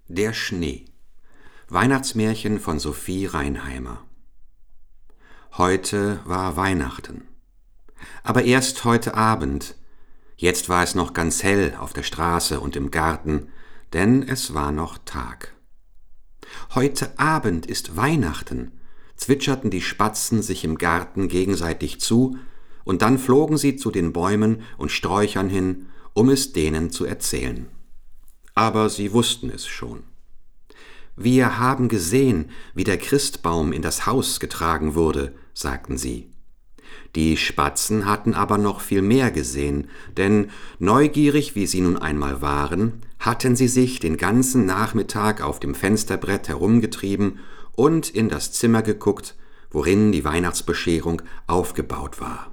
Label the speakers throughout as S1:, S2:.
S1: Der Schnee. Weihnachtsmärchen von Sophie Reinheimer. Heute war Weihnachten. Aber erst heute Abend. Jetzt war es noch ganz hell auf der Straße und im Garten, denn es war noch Tag. Heute Abend ist Weihnachten, zwitscherten die Spatzen sich im Garten gegenseitig zu, und dann flogen sie zu den Bäumen und Sträuchern hin, um es denen zu erzählen. Aber sie wussten es schon. »Wir haben gesehen, wie der Christbaum in das Haus getragen wurde«, sagten sie. Die Spatzen hatten aber noch viel mehr gesehen, denn, neugierig wie sie nun einmal waren, hatten sie sich den ganzen Nachmittag auf dem Fensterbrett herumgetrieben und in das Zimmer geguckt, worin die Weihnachtsbescherung aufgebaut war.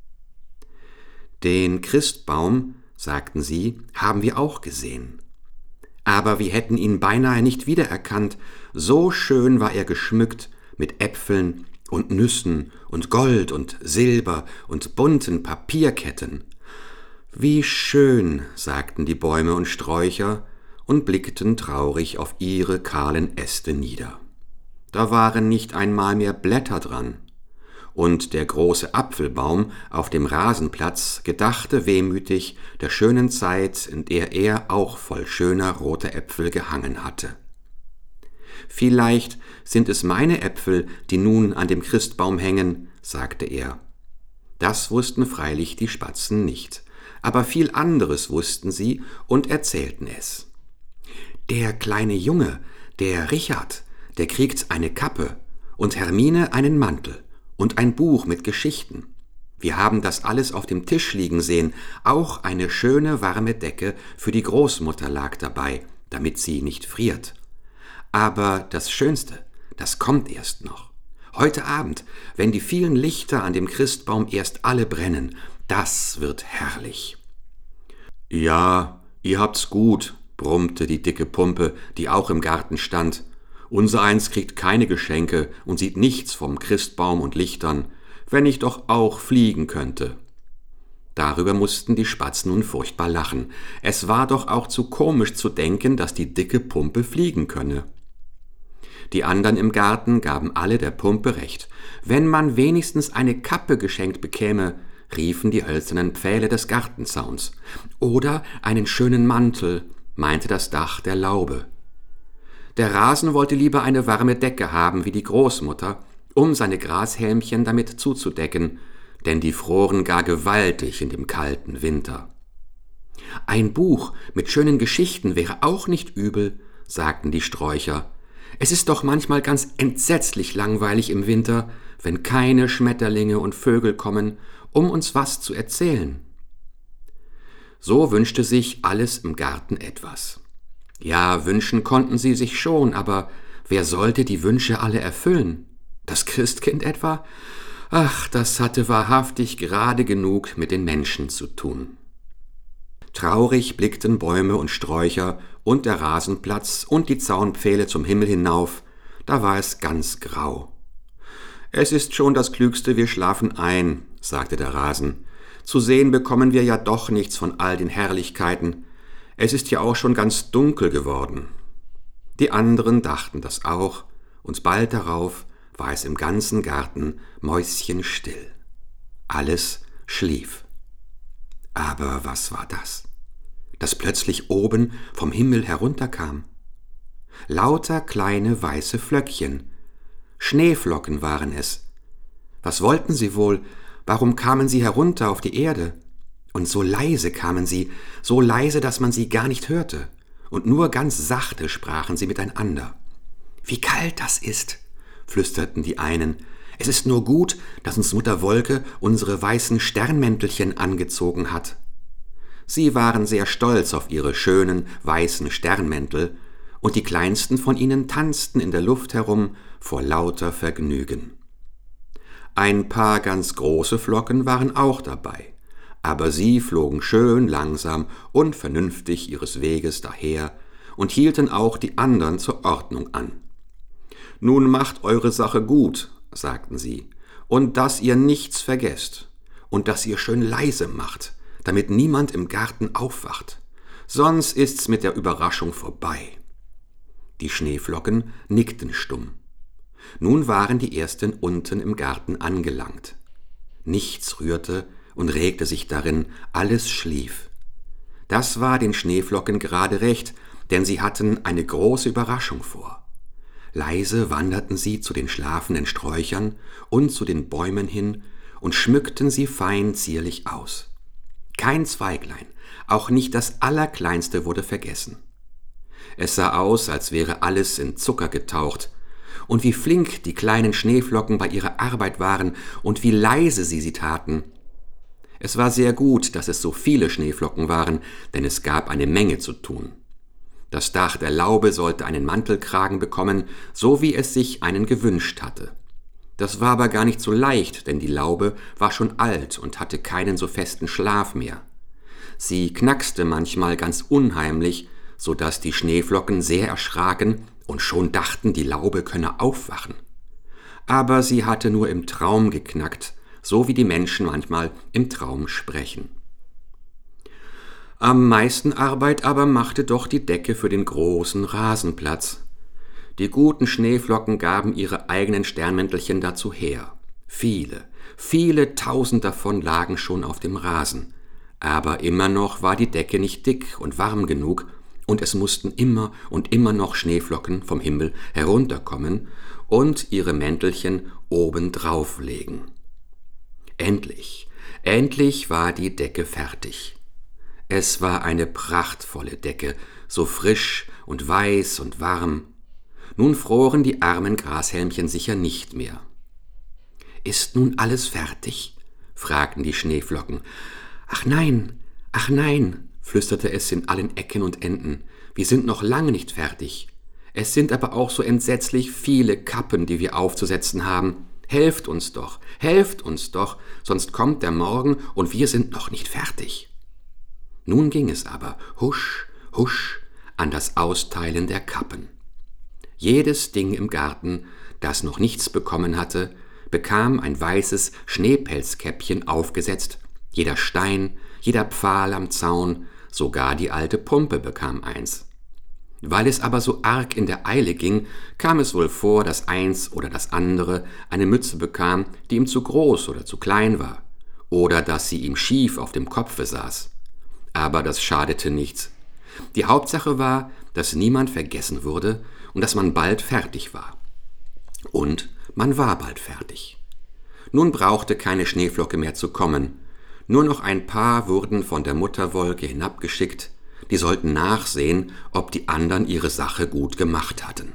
S1: »Den Christbaum«, sagten sie, »haben wir auch gesehen. Aber wir hätten ihn beinahe nicht wiedererkannt, so schön war er geschmückt mit Äpfeln und Nüssen und Gold und Silber und bunten Papierketten. Wie schön«, sagten die Bäume und Sträucher und blickten traurig auf ihre kahlen Äste nieder. Da waren nicht einmal mehr Blätter dran. Und der große Apfelbaum auf dem Rasenplatz gedachte wehmütig der schönen Zeit, in der er auch voll schöner roter Äpfel gehangen hatte. »Vielleicht sind es meine Äpfel, die nun an dem Christbaum hängen«, sagte er. Das wussten freilich die Spatzen nicht, aber viel anderes wussten sie und erzählten es. »Der kleine Junge, der Richard, der kriegt eine Kappe und Hermine einen Mantel und ein Buch mit Geschichten. Wir haben das alles auf dem Tisch liegen sehen, auch eine schöne warme Decke für die Großmutter lag dabei, damit sie nicht friert. Aber das Schönste, das kommt erst noch. Heute Abend, wenn die vielen Lichter an dem Christbaum erst alle brennen, das wird herrlich.« »Ja, ihr habt's gut«, brummte die dicke Pumpe, die auch im Garten stand. »Unsereins kriegt keine Geschenke und sieht nichts vom Christbaum und Lichtern, wenn ich doch auch fliegen könnte.« Darüber mussten die Spatzen nun furchtbar lachen. Es war doch auch zu komisch zu denken, dass die dicke Pumpe fliegen könne. Die anderen im Garten gaben alle der Pumpe recht. Wenn man wenigstens eine Kappe geschenkt bekäme, riefen die hölzernen Pfähle des Gartenzauns. Oder einen schönen Mantel, meinte das Dach der Laube. Der Rasen wollte lieber eine warme Decke haben wie die Großmutter, um seine Grashälmchen damit zuzudecken, denn die froren gar gewaltig in dem kalten Winter. »Ein Buch mit schönen Geschichten wäre auch nicht übel«, sagten die Sträucher. »Es ist doch manchmal ganz entsetzlich langweilig im Winter, wenn keine Schmetterlinge und Vögel kommen, um uns was zu erzählen.« So wünschte sich alles im Garten etwas. Ja, wünschen konnten sie sich schon, aber wer sollte die Wünsche alle erfüllen? Das Christkind etwa? Ach, das hatte wahrhaftig gerade genug mit den Menschen zu tun. Traurig blickten Bäume und Sträucher und der Rasenplatz und die Zaunpfähle zum Himmel hinauf, da war es ganz grau. »Es ist schon das Klügste, wir schlafen ein«, sagte der Rasen. »Zu sehen bekommen wir ja doch nichts von all den Herrlichkeiten. Es ist ja auch schon ganz dunkel geworden.« Die anderen dachten das auch, und bald darauf war es im ganzen Garten mäuschenstill. Alles schlief. Aber was war das, das plötzlich oben vom Himmel herunterkam? Lauter kleine weiße Flöckchen. Schneeflocken waren es. Was wollten sie wohl? Warum kamen sie herunter auf die Erde? Und so leise kamen sie, so leise, dass man sie gar nicht hörte. Und nur ganz sachte sprachen sie miteinander. »Wie kalt das ist«, flüsterten die einen. »Es ist nur gut, dass uns Mutter Wolke unsere weißen Sternmäntelchen angezogen hat.« Sie waren sehr stolz auf ihre schönen, weißen Sternmäntel, und die kleinsten von ihnen tanzten in der Luft herum vor lauter Vergnügen. Ein paar ganz große Flocken waren auch dabei, aber sie flogen schön langsam und vernünftig ihres Weges daher und hielten auch die anderen zur Ordnung an. »Nun macht eure Sache gut«, sagten sie, »und dass ihr nichts vergesst und dass ihr schön leise macht, damit niemand im Garten aufwacht, sonst ist's mit der Überraschung vorbei.« Die Schneeflocken nickten stumm. Nun waren die ersten unten im Garten angelangt. Nichts rührte und regte sich darin, alles schlief. Das war den Schneeflocken gerade recht, denn sie hatten eine große Überraschung vor. Leise wanderten sie zu den schlafenden Sträuchern und zu den Bäumen hin und schmückten sie fein zierlich aus. Kein Zweiglein, auch nicht das allerkleinste wurde vergessen. Es sah aus, als wäre alles in Zucker getaucht, und wie flink die kleinen Schneeflocken bei ihrer Arbeit waren und wie leise sie taten. Es war sehr gut, dass es so viele Schneeflocken waren, denn es gab eine Menge zu tun. Das Dach der Laube sollte einen Mantelkragen bekommen, so wie es sich einen gewünscht hatte. Das war aber gar nicht so leicht, denn die Laube war schon alt und hatte keinen so festen Schlaf mehr. Sie knackste manchmal ganz unheimlich, so dass die Schneeflocken sehr erschraken und schon dachten, die Laube könne aufwachen. Aber sie hatte nur im Traum geknackt, so wie die Menschen manchmal im Traum sprechen. Am meisten Arbeit aber machte doch die Decke für den großen Rasenplatz. Die guten Schneeflocken gaben ihre eigenen Sternmäntelchen dazu her. Viele, viele tausend davon lagen schon auf dem Rasen. Aber immer noch war die Decke nicht dick und warm genug, und es mussten immer und immer noch Schneeflocken vom Himmel herunterkommen und ihre Mäntelchen obendrauf legen. Endlich, endlich war die Decke fertig. Es war eine prachtvolle Decke, so frisch und weiß und warm. Nun froren die armen Grashälmchen sicher nicht mehr. »Ist nun alles fertig?« fragten die Schneeflocken. »Ach nein, flüsterte es in allen Ecken und Enden. »Wir sind noch lange nicht fertig. Es sind aber auch so entsetzlich viele Kappen, die wir aufzusetzen haben. Helft uns doch, sonst kommt der Morgen und wir sind noch nicht fertig.« Nun ging es aber husch, husch an das Austeilen der Kappen. Jedes Ding im Garten, das noch nichts bekommen hatte, bekam ein weißes Schneepelzkäppchen aufgesetzt, jeder Stein, jeder Pfahl am Zaun, sogar die alte Pumpe bekam eins. Weil es aber so arg in der Eile ging, kam es wohl vor, dass eins oder das andere eine Mütze bekam, die ihm zu groß oder zu klein war, oder dass sie ihm schief auf dem Kopfe saß. Aber das schadete nichts. Die Hauptsache war, dass niemand vergessen wurde und dass man bald fertig war. Und man war bald fertig. Nun brauchte keine Schneeflocke mehr zu kommen. Nur noch ein paar wurden von der Mutterwolke hinabgeschickt, die sollten nachsehen, ob die anderen ihre Sache gut gemacht hatten.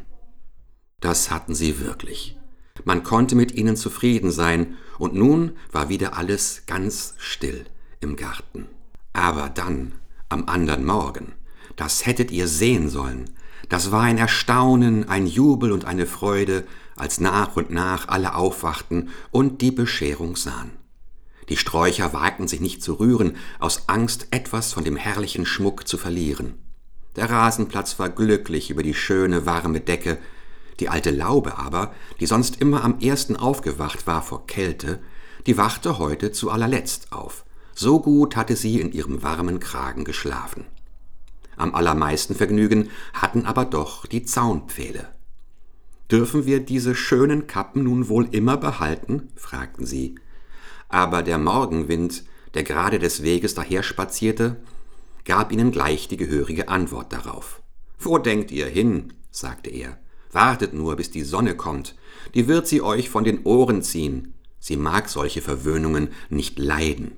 S1: Das hatten sie wirklich. Man konnte mit ihnen zufrieden sein, und nun war wieder alles ganz still im Garten. Aber dann, am andern Morgen, das hättet ihr sehen sollen, das war ein Erstaunen, ein Jubel und eine Freude, als nach und nach alle aufwachten und die Bescherung sahen. Die Sträucher wagten sich nicht zu rühren, aus Angst, etwas von dem herrlichen Schmuck zu verlieren. Der Rasenplatz war glücklich über die schöne, warme Decke. Die alte Laube aber, die sonst immer am ersten aufgewacht war vor Kälte, die wachte heute zu allerletzt auf. So gut hatte sie in ihrem warmen Kragen geschlafen. Am allermeisten Vergnügen hatten aber doch die Zaunpfähle. »Dürfen wir diese schönen Kappen nun wohl immer behalten?« fragten sie. Aber der Morgenwind, der gerade des Weges daherspazierte, gab ihnen gleich die gehörige Antwort darauf. »Wo denkt ihr hin?« sagte er. »Wartet nur, bis die Sonne kommt, die wird sie euch von den Ohren ziehen. Sie mag solche Verwöhnungen nicht leiden.«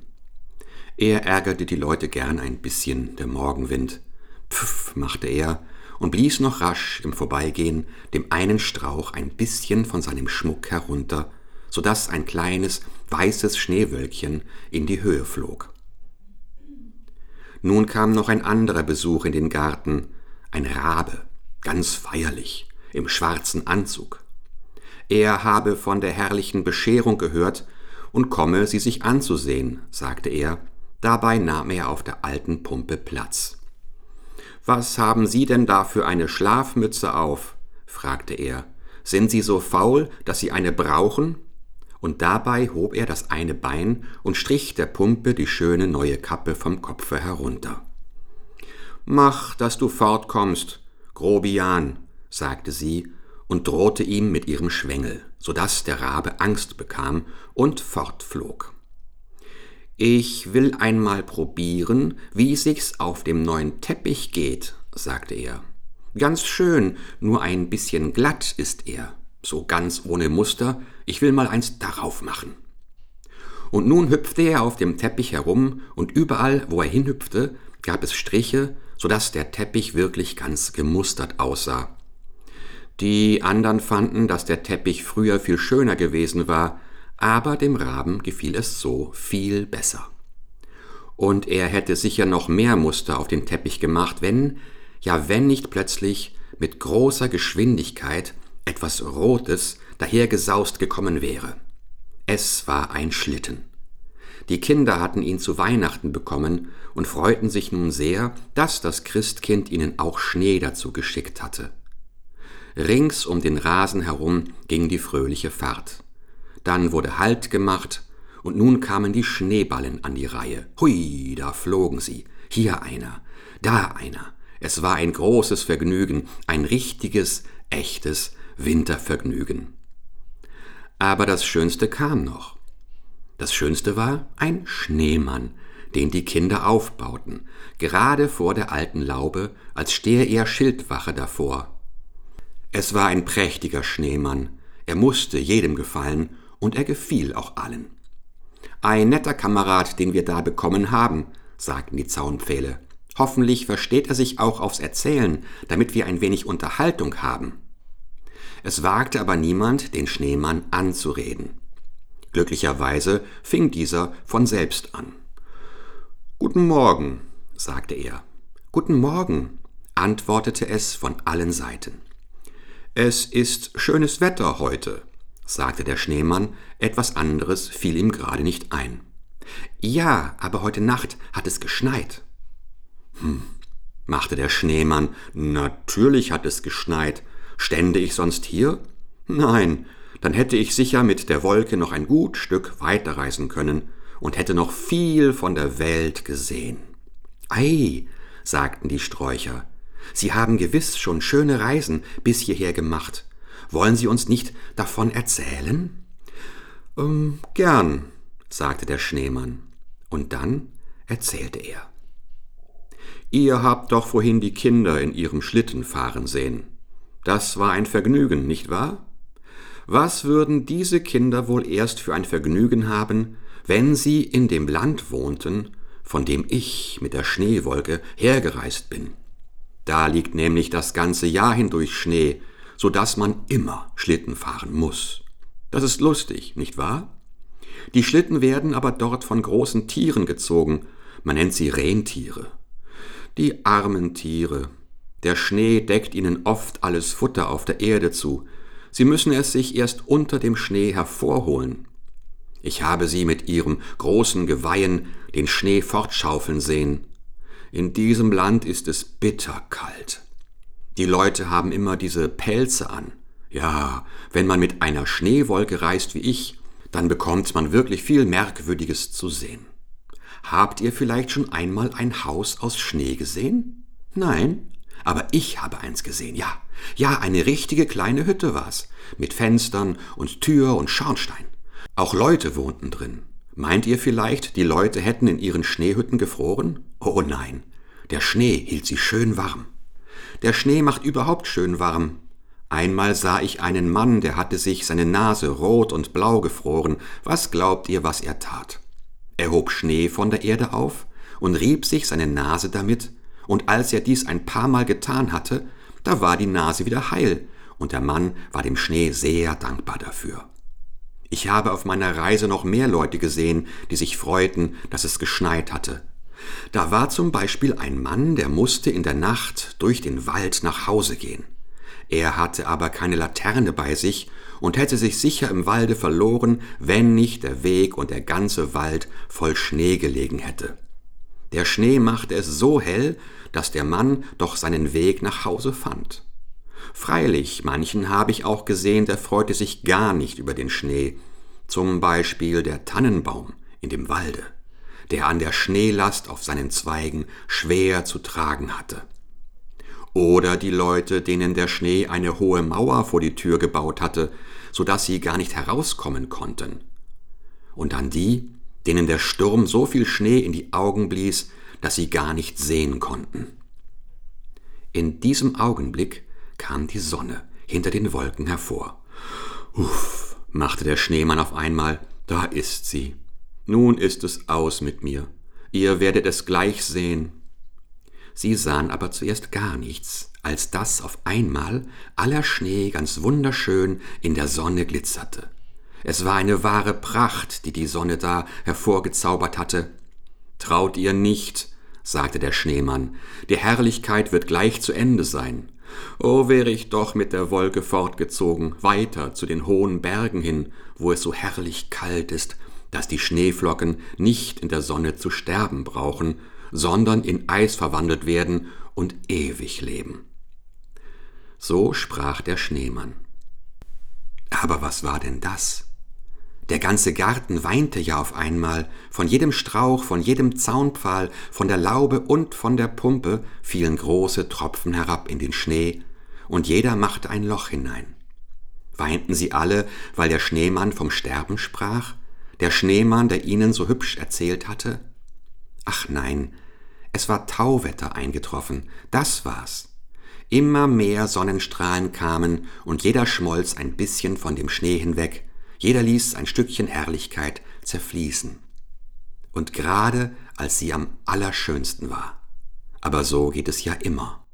S1: Er ärgerte die Leute gern ein bisschen, der Morgenwind. Pfiff, machte er und blies noch rasch im Vorbeigehen dem einen Strauch ein bisschen von seinem Schmuck herunter, so daß ein kleines, weißes Schneewölkchen in die Höhe flog. Nun kam noch ein anderer Besuch in den Garten, ein Rabe, ganz feierlich, im schwarzen Anzug. Er habe von der herrlichen Bescherung gehört und komme, sie sich anzusehen, sagte er. Dabei nahm er auf der alten Pumpe Platz. »Was haben Sie denn da für eine Schlafmütze auf?« fragte er. »Sind Sie so faul, dass Sie eine brauchen?« Und dabei hob er das eine Bein und strich der Pumpe die schöne neue Kappe vom Kopfe herunter. »Mach, dass du fortkommst, Grobian«, sagte sie und drohte ihm mit ihrem Schwengel, sodass der Rabe Angst bekam und fortflog. »Ich will einmal probieren, wie sich's auf dem neuen Teppich geht«, sagte er. »Ganz schön, nur ein bisschen glatt ist er, so ganz ohne Muster, ich will mal eins darauf machen.« Und nun hüpfte er auf dem Teppich herum, und überall, wo er hinhüpfte, gab es Striche, sodass der Teppich wirklich ganz gemustert aussah. Die anderen fanden, dass der Teppich früher viel schöner gewesen war, aber dem Raben gefiel es so viel besser. Und er hätte sicher noch mehr Muster auf den Teppich gemacht, wenn nicht plötzlich mit großer Geschwindigkeit etwas Rotes dahergesaust gekommen wäre. Es war ein Schlitten. Die Kinder hatten ihn zu Weihnachten bekommen und freuten sich nun sehr, dass das Christkind ihnen auch Schnee dazu geschickt hatte. Rings um den Rasen herum ging die fröhliche Fahrt. Dann wurde Halt gemacht, und nun kamen die Schneeballen an die Reihe. Hui, da flogen sie. Hier einer, da einer. Es war ein großes Vergnügen, ein richtiges, echtes Wintervergnügen. Aber das Schönste kam noch. Das Schönste war ein Schneemann, den die Kinder aufbauten, gerade vor der alten Laube, als stehe er Schildwache davor. Es war ein prächtiger Schneemann, er musste jedem gefallen, und er gefiel auch allen. »Ein netter Kamerad, den wir da bekommen haben«, sagten die Zaunpfähle. »Hoffentlich versteht er sich auch aufs Erzählen, damit wir ein wenig Unterhaltung haben.« Es wagte aber niemand, den Schneemann anzureden. Glücklicherweise fing dieser von selbst an. »Guten Morgen«, sagte er. »Guten Morgen«, antwortete es von allen Seiten. »Es ist schönes Wetter heute«, sagte der Schneemann, etwas anderes fiel ihm gerade nicht ein. »Ja, aber heute Nacht hat es geschneit.« Machte der Schneemann, »natürlich hat es geschneit. Stände ich sonst hier? Nein, dann hätte ich sicher mit der Wolke noch ein gut Stück weiterreisen können und hätte noch viel von der Welt gesehen.« »Ei«, sagten die Sträucher, »Sie haben gewiss schon schöne Reisen bis hierher gemacht. Wollen Sie uns nicht davon erzählen?« »Gern«, sagte der Schneemann, und dann erzählte er. »Ihr habt doch vorhin die Kinder in ihrem Schlitten fahren sehen. Das war ein Vergnügen, nicht wahr? Was würden diese Kinder wohl erst für ein Vergnügen haben, wenn sie in dem Land wohnten, von dem ich mit der Schneewolke hergereist bin? Da liegt nämlich das ganze Jahr hindurch Schnee, so dass man immer Schlitten fahren muss. Das ist lustig, nicht wahr? Die Schlitten werden aber dort von großen Tieren gezogen, man nennt sie Rentiere. Die armen Tiere. Der Schnee deckt ihnen oft alles Futter auf der Erde zu. Sie müssen es sich erst unter dem Schnee hervorholen. Ich habe sie mit ihrem großen Geweihen den Schnee fortschaufeln sehen. In diesem Land ist es bitterkalt. Die Leute haben immer diese Pelze an. Ja, wenn man mit einer Schneewolke reist wie ich, dann bekommt man wirklich viel Merkwürdiges zu sehen. Habt ihr vielleicht schon einmal ein Haus aus Schnee gesehen? Nein? Aber ich habe eins gesehen, ja. Ja, eine richtige kleine Hütte war's, mit Fenstern und Tür und Schornstein. Auch Leute wohnten drin. Meint ihr vielleicht, die Leute hätten in ihren Schneehütten gefroren? Oh nein, der Schnee hielt sie schön warm. Der Schnee macht überhaupt schön warm. Einmal sah ich einen Mann, der hatte sich seine Nase rot und blau gefroren. Was glaubt ihr, was er tat? Er hob Schnee von der Erde auf und rieb sich seine Nase damit, und als er dies ein paar Mal getan hatte, da war die Nase wieder heil, und der Mann war dem Schnee sehr dankbar dafür. Ich habe auf meiner Reise noch mehr Leute gesehen, die sich freuten, dass es geschneit hatte. Da war zum Beispiel ein Mann, der musste in der Nacht durch den Wald nach Hause gehen. Er hatte aber keine Laterne bei sich und hätte sich sicher im Walde verloren, wenn nicht der Weg und der ganze Wald voll Schnee gelegen hätte. Der Schnee machte es so hell, dass der Mann doch seinen Weg nach Hause fand. Freilich, manchen habe ich auch gesehen, der freute sich gar nicht über den Schnee, zum Beispiel der Tannenbaum in dem Walde, der an der Schneelast auf seinen Zweigen schwer zu tragen hatte. oder die Leute, denen der Schnee eine hohe Mauer vor die Tür gebaut hatte, so dass sie gar nicht herauskommen konnten. Und dann die, denen der Sturm so viel Schnee in die Augen blies, dass sie gar nicht sehen konnten. In diesem Augenblick kam die Sonne hinter den Wolken hervor. Uff, machte der Schneemann auf einmal, da ist sie. Nun ist es aus mit mir. Ihr werdet es gleich sehen. Sie sahen aber zuerst gar nichts, als dass auf einmal aller Schnee ganz wunderschön in der Sonne glitzerte. Es war eine wahre Pracht, die die Sonne da hervorgezaubert hatte. »Traut ihr nicht«, sagte der Schneemann, »die Herrlichkeit wird gleich zu Ende sein. Oh, wäre ich doch mit der Wolke fortgezogen, weiter zu den hohen Bergen hin, wo es so herrlich kalt ist, dass die Schneeflocken nicht in der Sonne zu sterben brauchen, sondern in Eis verwandelt werden und ewig leben.« So sprach der Schneemann. Aber was war denn das? Der ganze Garten weinte ja auf einmal, von jedem Strauch, von jedem Zaunpfahl, von der Laube und von der Pumpe fielen große Tropfen herab in den Schnee, und jeder machte ein Loch hinein. Weinten sie alle, weil der Schneemann vom Sterben sprach? Der Schneemann, der ihnen so hübsch erzählt hatte? Ach nein, es war Tauwetter eingetroffen, das war's. Immer mehr Sonnenstrahlen kamen, und jeder schmolz ein bisschen von dem Schnee hinweg, jeder ließ ein Stückchen Herrlichkeit zerfließen. Und gerade als sie am allerschönsten war. Aber so geht es ja immer.